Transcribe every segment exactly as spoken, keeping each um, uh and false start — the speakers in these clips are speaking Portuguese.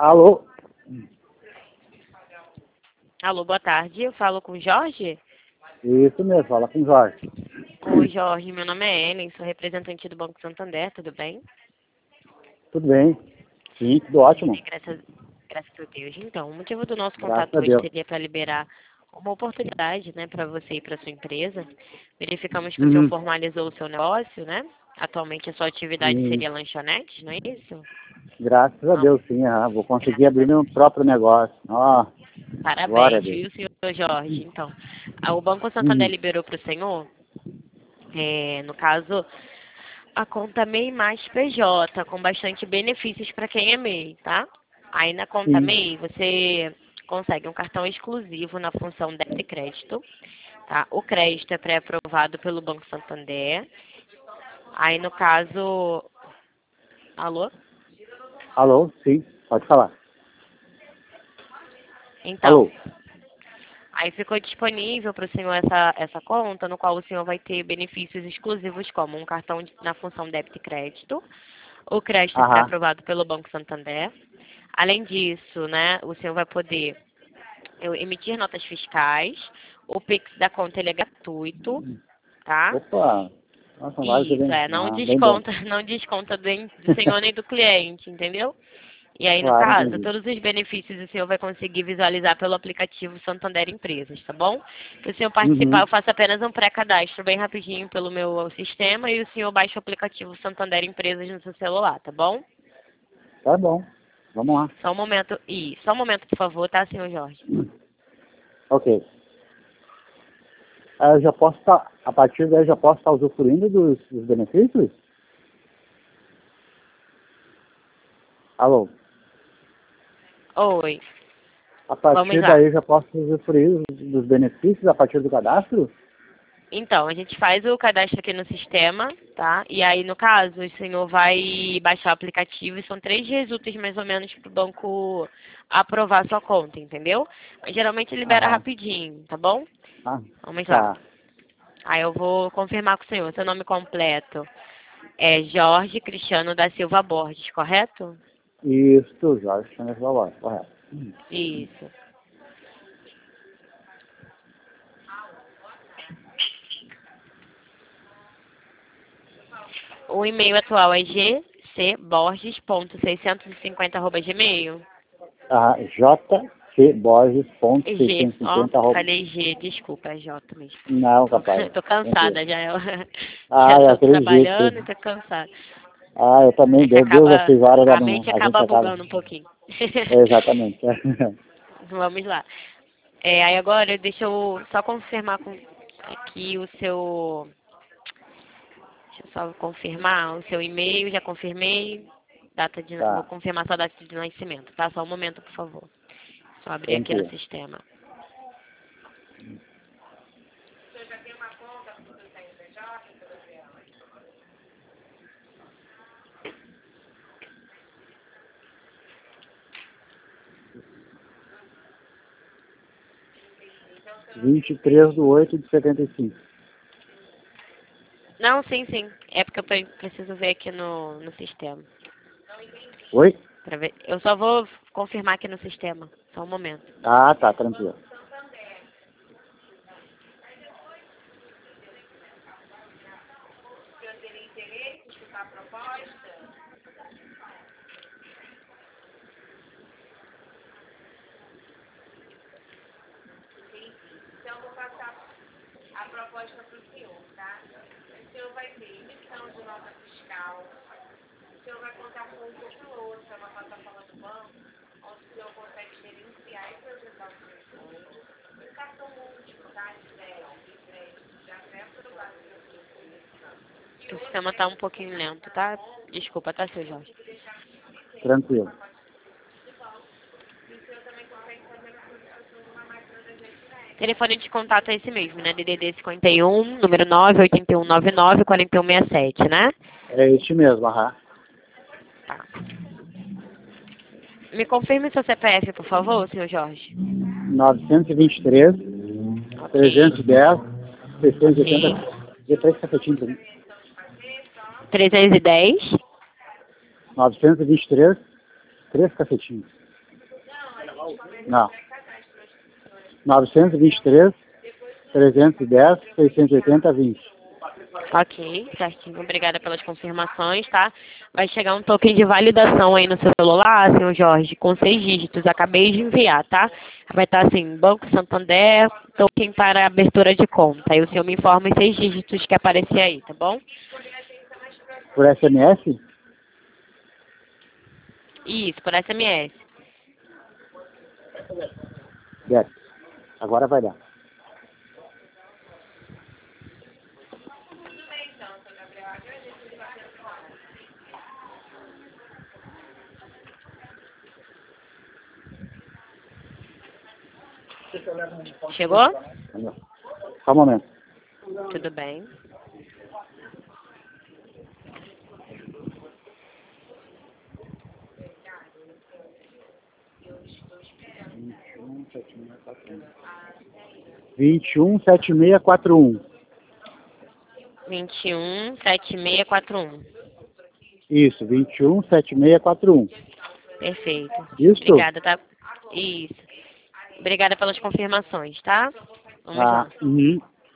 Alô? Alô, boa tarde. Eu falo com o Jorge? Isso mesmo, fala com o Jorge. Oi, Jorge. Meu nome é Ellen, sou representante do Banco Santander, tudo bem? Tudo bem? Sim, tudo ótimo. Bem, graças, graças a Deus. Então, o motivo do nosso Graças contato a hoje Deus. seria para liberar uma oportunidade, né, para você e para sua empresa. Verificamos que o senhor Uhum. formalizou o seu negócio, né? Atualmente a sua atividade Sim, seria lanchonete, não é isso? graças a Ah, Deus, sim. Ah, vou conseguir graças a abrir meu Deus. próprio negócio. Ó, glória a Parabéns, Deus. viu, senhor Jorge? Então, ah, o Banco Santander Uhum. liberou para o senhor, é, no caso, a conta MEI mais P J, com bastante benefícios para quem é MEI, tá? Aí na conta Sim. MEI você consegue um cartão exclusivo na função débito e crédito, tá? O crédito é pré-aprovado pelo Banco Santander. Aí no caso, alô? Alô? Sim, pode falar. Então, Alô? aí ficou disponível para o senhor essa, essa conta, no qual o senhor vai ter benefícios exclusivos como um cartão de- na função débito e crédito, o crédito é Aham. pré-aprovado pelo Banco Santander. Além disso, né, o senhor vai poder eu, emitir notas fiscais, o Pix da conta ele é gratuito, tá? Opa! Nossa, são vários Isso, bem, é, não ah, bem bom. desconta, não desconta do, do senhor nem do cliente, entendeu? E aí, no Claro, caso, entendi. todos os benefícios o senhor vai conseguir visualizar pelo aplicativo Santander Empresas, tá bom? Se o senhor participar, Uhum. eu faço apenas um pré-cadastro bem rapidinho pelo meu sistema e o senhor baixa o aplicativo Santander Empresas no seu celular, tá bom? Tá bom. Vamos lá. Só um momento, e só um momento, por favor, tá, senhor Jorge? Ok. Ah, eu já posso estar, a partir daí eu já posso estar usufruindo dos, dos benefícios? Alô? Oi, A vamos partir lá. daí eu já posso usufruir dos benefícios a partir do cadastro? Então, a gente faz o cadastro aqui no sistema, tá? E aí, no caso, o senhor vai baixar o aplicativo e são três dias úteis, mais ou menos, para o banco aprovar a sua conta, entendeu? Mas geralmente libera Aham. rapidinho, tá bom? Ah, Vamos lá. tá. Aí eu vou confirmar com o senhor. Seu nome completo é Jorge Cristiano da Silva Borges, correto? Isso, Jorge Chanes Valor, correto. Isso. O e-mail atual é g c borges ponto seiscentos e cinquenta arroba gmail. Ah, G, ó, jc.seiscentos e cinquenta, arroba. falei G, desculpa, é J mesmo. Não, Tô, capaz. tô Tranquilo. cansada já, eu Ah, já eu tô acredito. trabalhando e tô cansada. Ah, eu É também, que deu duas às acaba, seis horas da a manhã. mente A gente acaba acaba. bugando um pouquinho. É, exatamente. Vamos lá. É, aí agora, deixa eu só confirmar com, aqui o seu, deixa eu só confirmar o seu e-mail, já confirmei, data de, vou Tá, confirmar sua data de nascimento, tá? Só um momento, por favor. Só abrir aqui no tranquilo. sistema. vinte e três de oito de setenta e cinco. Não, sim, sim. É porque eu pre- preciso ver aqui no, no sistema. Oi? Pra ver. Eu só vou confirmar aqui no sistema. Só um momento. Ah, tá, tranquilo. O sistema tá um pouquinho lento, tá? Desculpa, tá, seu Jorge? Tranquilo. Telefone de contato é esse mesmo, né? D D D cinquenta e um, número nove oito um nove nove quatro um seis sete, né? É este mesmo, aham. Tá. Me confirme seu C P F, por favor, senhor Jorge. novecentos e vinte e três, Ok. trezentos e dez, seiscentos e oitenta. Ok. Dê três cafetinhos pra mim. trezentos e dez. novecentos e vinte e três, três cafetinhos. Não. novecentos e vinte e três, trezentos e dez, seiscentos e oitenta, vinte. Ok, certinho. Obrigada pelas confirmações, tá? Vai chegar um token de validação aí no seu celular, senhor Jorge, com seis dígitos. Acabei de enviar, tá? Vai estar assim, Banco Santander, token para abertura de conta. Aí o senhor me informa os seis dígitos que aparecer aí, tá bom? Por S M S? Isso, por S M S. Yes. Agora vai dar. Chegou? Só um momento. Tudo bem. vinte e um, setenta e seis, quarenta e um. vinte e um, setenta e seis, quarenta e um. Isso, vinte e um, setenta e seis, quarenta e um. Perfeito. Isso? Obrigada, tá? Isso. Obrigada pelas confirmações, tá? Vamos Ah, lá. uhum.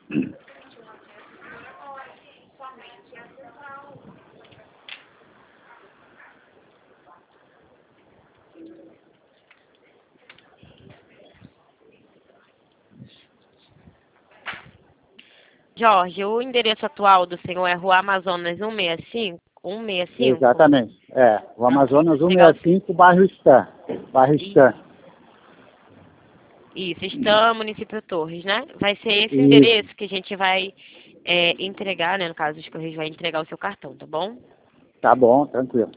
Jorge, o endereço atual do senhor é Rua Amazonas cento e sessenta e cinco? cento e sessenta e cinco? Exatamente. É, o Amazonas Legal. cento e sessenta e cinco, bairro Stan. Bairro Stan. Isso, Stan, município Torres, né? Vai ser esse Isso. endereço que a gente vai é, entregar, né? No caso, os Correios vai entregar o seu cartão, tá bom? Tá bom, tranquilo.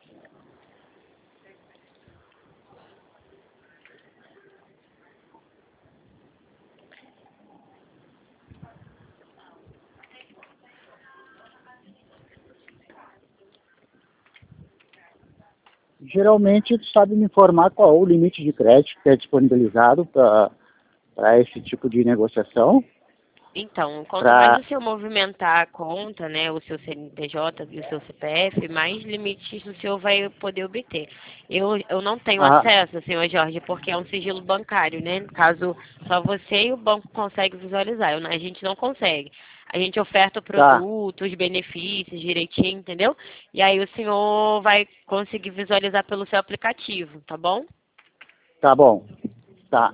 Geralmente, tu sabe me informar qual é o limite de crédito que é disponibilizado para esse tipo de negociação? Então, quanto Pra... mais o senhor movimentar a conta, né, o seu C N P J e o seu C P F, mais limites o senhor vai poder obter. Eu, eu não tenho Ah, acesso, senhor Jorge, porque é um sigilo bancário, né? No caso, só você e o banco conseguem visualizar. Eu, a gente não consegue. A gente oferta o tá, produto, os benefícios direitinho, entendeu? E aí o senhor vai conseguir visualizar pelo seu aplicativo, tá bom? tá bom. Tá.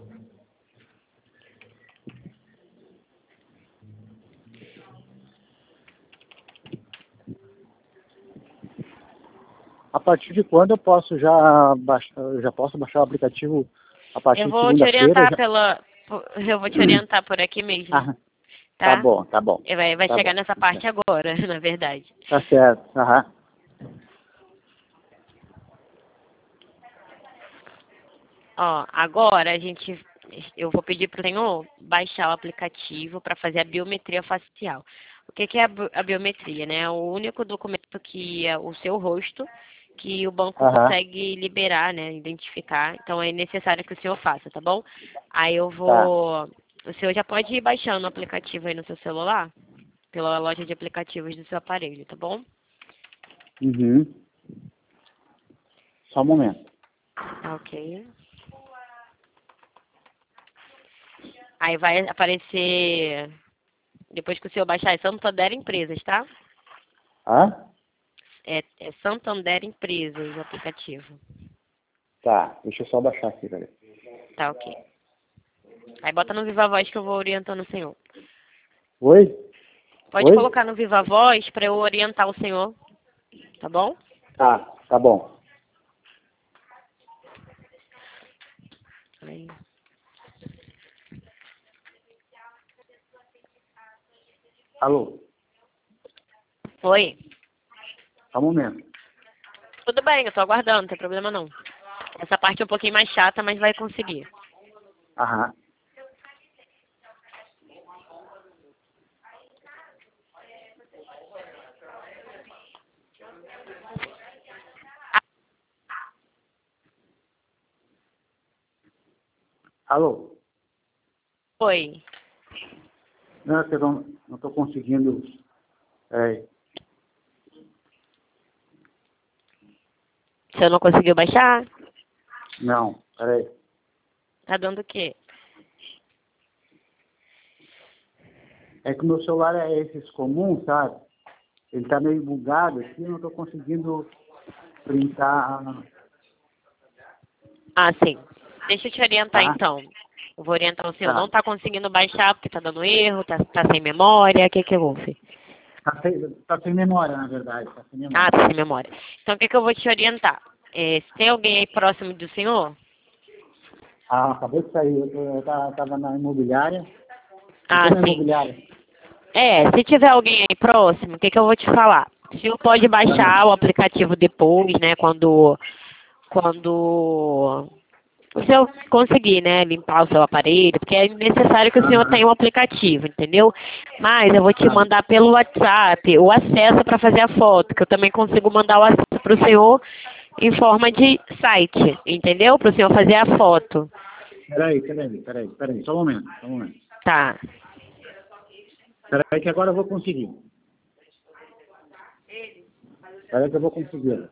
A partir de quando eu posso já baixar, eu já posso baixar o aplicativo a partir Eu de vou te segunda-feira? orientar Já... pela. Eu vou te orientar por aqui mesmo. Ah, tá Tá? bom, tá bom. Vai, vai Tá chegar bom. nessa parte agora, na verdade. Tá certo. Aham. Ó, agora a gente, eu vou pedir para o senhor baixar o aplicativo para fazer a biometria facial. O que, que é a, bi- a biometria, né? É o único documento que é o seu rosto que o banco Aham. consegue liberar, né? Identificar. Então é necessário que o senhor faça, tá bom? Aí eu Tá. vou. O senhor já pode ir baixando o aplicativo aí no seu celular, pela loja de aplicativos do seu aparelho, tá bom? Uhum. Só um momento. Tá ok. Aí vai aparecer, depois que o senhor baixar, é Santander Empresas, tá? Ah? É, é Santander Empresas o aplicativo. Tá. Deixa eu só baixar aqui, velho. Tá ok. Aí bota no Viva Voz que eu vou orientando o senhor. Oi? Pode Oi? colocar no Viva Voz para eu orientar o senhor, tá bom? Tá, tá bom. Aí. Alô? Oi. Só um momento. Tudo bem, eu tô aguardando, não tem problema não. Essa parte é um pouquinho mais chata, mas vai conseguir. Aham. Alô? Oi. Não, eu não, não tô conseguindo. É, O senhor não conseguiu baixar? não, peraí. Tá dando o quê? É que o meu celular é esses comuns, sabe? Ele tá meio bugado aqui, eu não tô conseguindo printar, Ah, sim. Deixa eu te orientar, tá? então. Eu vou orientar o senhor. Tá. Não tá conseguindo baixar porque tá dando erro, tá, tá sem memória. O que que houve? Tá sem, tá sem memória, na verdade, tá sem Ah, memória. tá sem memória. Então, o que que eu vou te orientar? É, se tem alguém aí próximo do senhor? Ah, acabou de sair, eu, tô- eu tava, tava na imobiliária. Ah, Estou na sim. imobiliária. É, se tiver alguém aí próximo, o que que eu vou te falar? O senhor pode baixar o aplicativo depois, né, quando, quando o senhor conseguir, né, limpar o seu aparelho, porque é necessário que o senhor Aham. tenha um aplicativo, entendeu? Mas eu vou te Tá. mandar pelo WhatsApp o acesso para fazer a foto, que eu também consigo mandar o acesso para o senhor em forma de site, entendeu? Para o senhor fazer a foto. Peraí, peraí, peraí, peraí, só um momento, só um momento. Tá. Peraí que agora eu vou conseguir. Peraí que eu vou conseguir.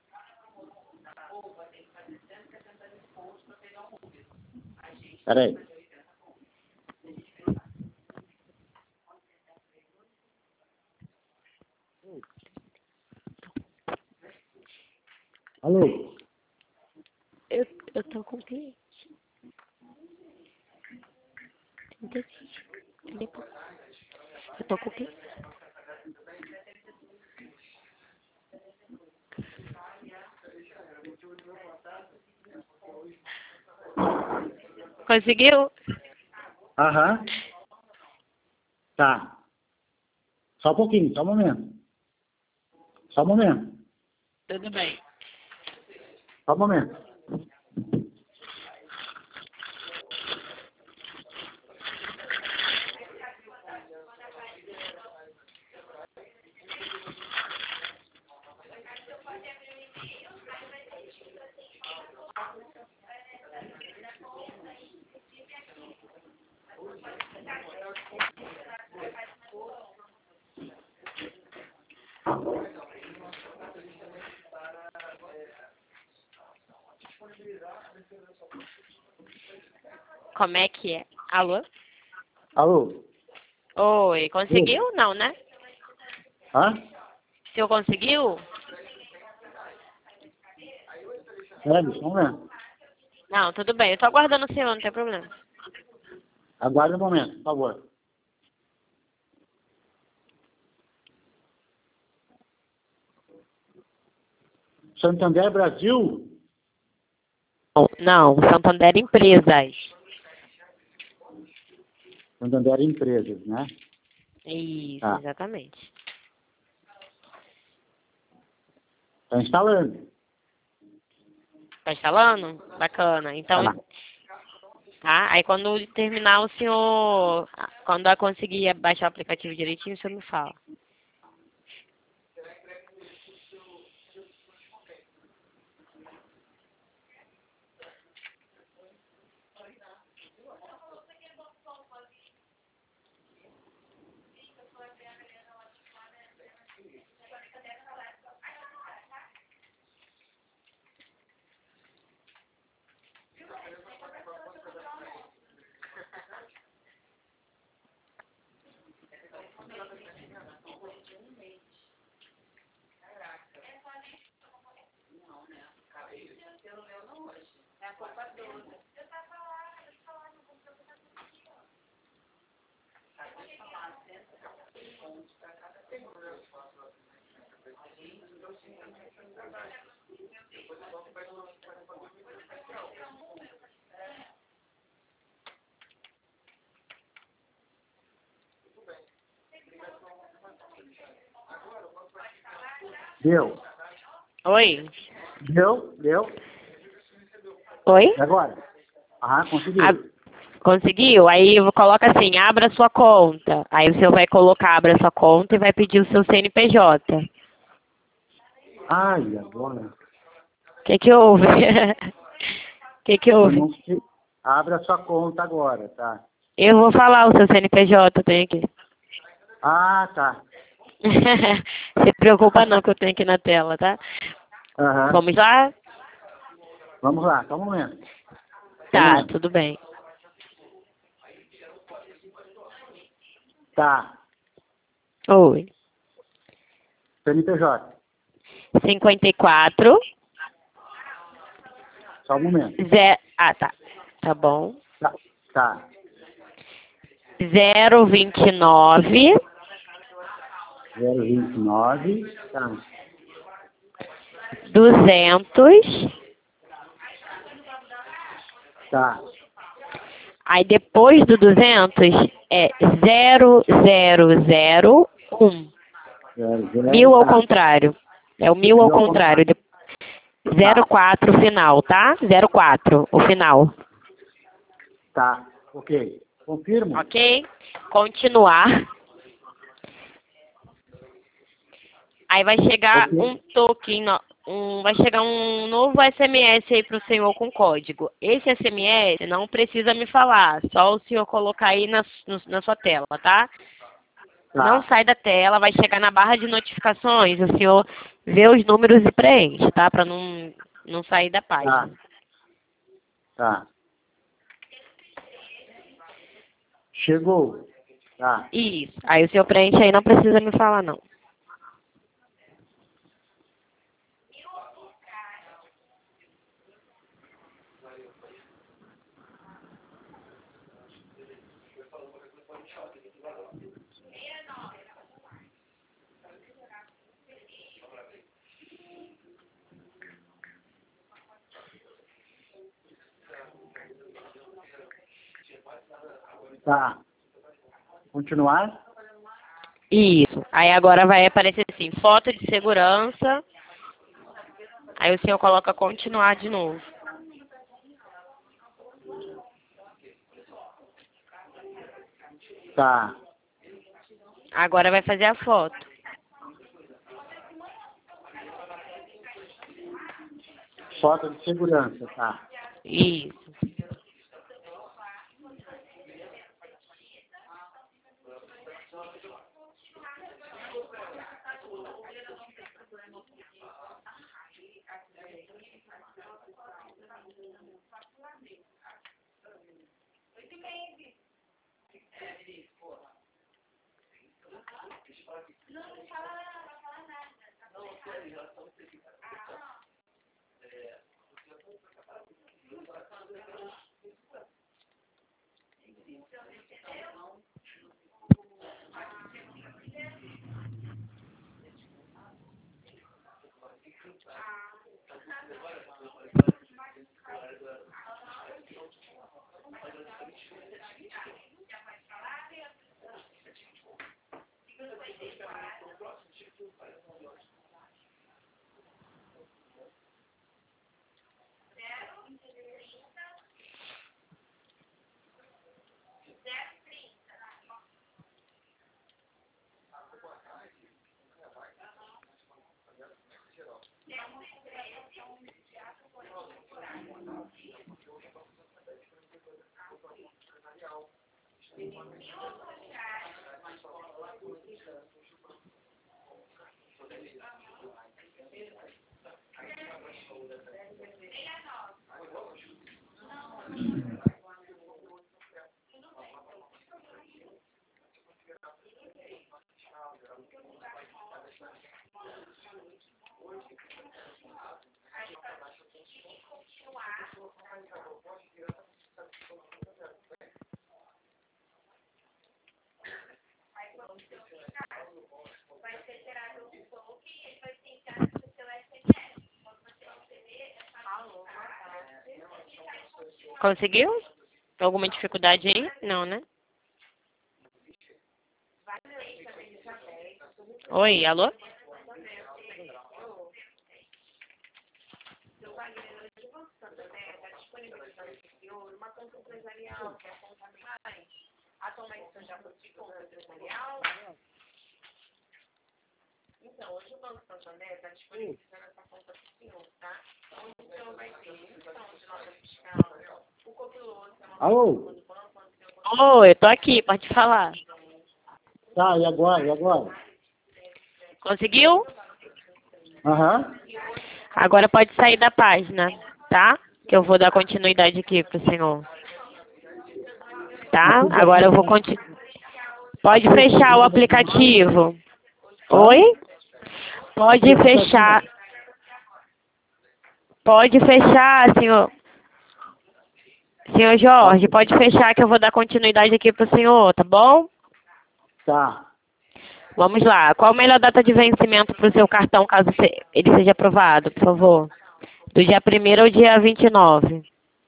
Peraí. Alô? Eu, eu tô com cliente. Eu tô com cliente. Conseguiu? Aham. Tá. Só um pouquinho, só um momento. Só um momento. Tudo bem. Só um momento. Como é que é? Alô? Alô? Oi, conseguiu? Oi. Não, né? Hã? O senhor conseguiu? Peraí, só um momento. Não, tudo bem. Eu tô aguardando o senhor, não tem problema. Aguarde um momento, por favor. Santander Brasil? Não, Santander Empresas. Santander Empresas, né? Isso, Tá. exatamente. Tá instalando. Tá instalando? Bacana. Então, Tá. tá? Aí quando terminar o senhor, quando eu conseguir baixar o aplicativo direitinho, o senhor me fala. Deu. Oi? Deu? Deu? Oi? E agora? Aham, Ah, conseguiu. conseguiu? Aí coloca assim, abra sua conta. Aí o senhor vai colocar, abra sua conta e vai pedir o seu C N P J. Ai, agora. O que que houve? O que que Eu houve? não sei. Abra sua conta agora, tá? Eu vou falar o seu C N P J, eu tenho aqui. Ah, tá. Se preocupa não que eu tenho aqui na tela, tá? Aham. Vamos lá? Vamos lá, só um momento. Tá, vendo? tudo bem. Tá. Oi. C N P J. cinquenta e quatro. Só um momento. Zé... Ah, tá. Tá bom. Tá. Tá. zero vinte e nove. zero vinte e nove. Tá. duzentos. Tá. Aí depois do duzentos é zero zero zero um. Zero, zero, Mil ao tá. contrário. É o mil ao Mil ao contrário. contrário. zero quatro final, tá? zero quatro o final. Tá. Ok. Confirmo? Ok? Continuar. Aí vai chegar Ok. um token, no- um, vai chegar um novo S M S aí para o senhor com código. Esse S M S não precisa me falar, só o senhor colocar aí na, no- na sua tela, tá? Tá. Não sai da tela, vai chegar na barra de notificações, o senhor vê os números e preenche, tá? Para não, não sair da Tá. página. Tá. Chegou. Tá. Isso. Aí o senhor preenche aí, não precisa me falar, não. Tá. Continuar? Isso. Aí agora vai aparecer assim, foto de segurança. Aí o senhor coloca continuar de novo. Tá. Agora vai fazer a foto. Foto de segurança. Tá. Isso. Conseguiu? Alguma dificuldade aí? Não, né? Oi, alô? Alô? Oi, eu tô aqui, pode falar. Tá, e agora? E agora? Conseguiu? Aham. Agora pode sair da página, tá? Que eu vou dar continuidade aqui pro senhor. Tá? Agora eu vou continuar. Pode fechar o aplicativo. Oi? Pode fechar. Pode fechar, senhor. Senhor Jorge, pode fechar que eu vou dar continuidade aqui pro senhor, tá bom? Tá. Vamos lá. Qual a melhor data de vencimento para o seu cartão, caso ele seja aprovado, por favor? Do dia primeiro ao dia vinte e nove.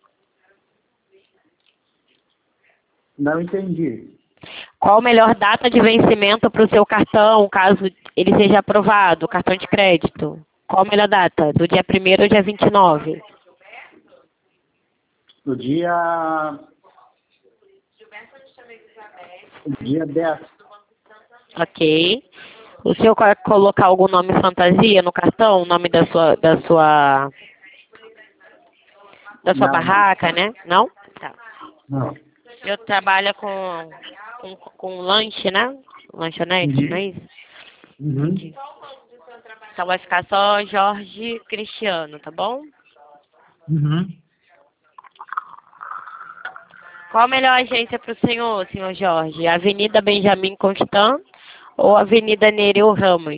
Não entendi. Qual a melhor data de vencimento para o seu cartão, caso ele seja aprovado, cartão de crédito? Qual a melhor data? Do dia primeiro ao dia vinte e nove. No dia... No dia dez. Ok. O senhor quer colocar algum nome fantasia no cartão? O nome da sua... Da sua, da sua Não. barraca, né? Não? Tá. Não. Eu trabalho com, com, com lanche, né? Lanchonete, Uhum. não é isso? Uhum. Então vai ficar só Jorge Cristiano, tá bom? Uhum. Qual a melhor agência para o senhor, senhor Jorge? Avenida Benjamin Constant ou Avenida Nereu Ramos?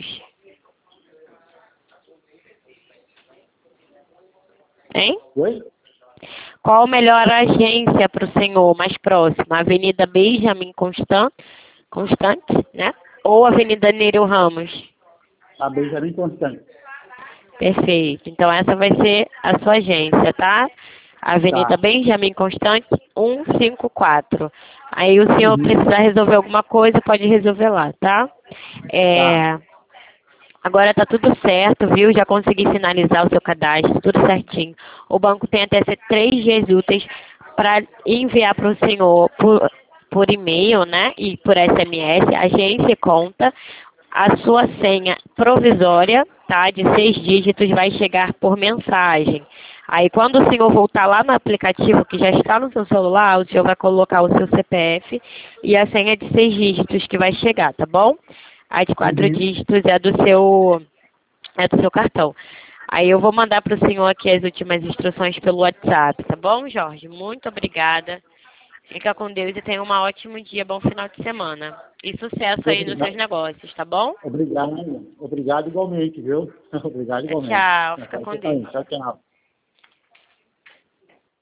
Hein? Oi? Qual a melhor agência para o senhor mais próxima? Avenida Benjamin Constant, Constante, né? Ou Avenida Nereu Ramos? A Benjamin Constant. Perfeito. Então essa vai ser a sua agência, tá? Avenida Tá. Benjamin Constante, cento e cinquenta e quatro. Aí o senhor Uhum. precisar resolver alguma coisa, pode resolver lá, tá? É... Tá. Agora tá tudo certo, viu? Já consegui finalizar o seu cadastro, tudo certinho. O banco tem até três dias úteis para enviar para o senhor por, por e-mail, né? E por S M S, agência e conta. A sua senha provisória, tá? De seis dígitos vai chegar por mensagem. Aí quando o senhor voltar lá no aplicativo que já está no seu celular, o senhor vai colocar o seu C P F e a senha de seis dígitos que vai chegar, tá bom? A de quatro Uhum. dígitos é do seu é do seu cartão. Aí eu vou mandar para o senhor aqui as últimas instruções pelo WhatsApp, tá bom, Jorge? Muito obrigada. Fica com Deus e tenha um ótimo dia, bom final de semana. E sucesso aí nos seus Obrigado. negócios, tá bom? Obrigado. Obrigado igualmente, viu? Obrigado igualmente. Tchau, fica com Deus. Tchau, tchau.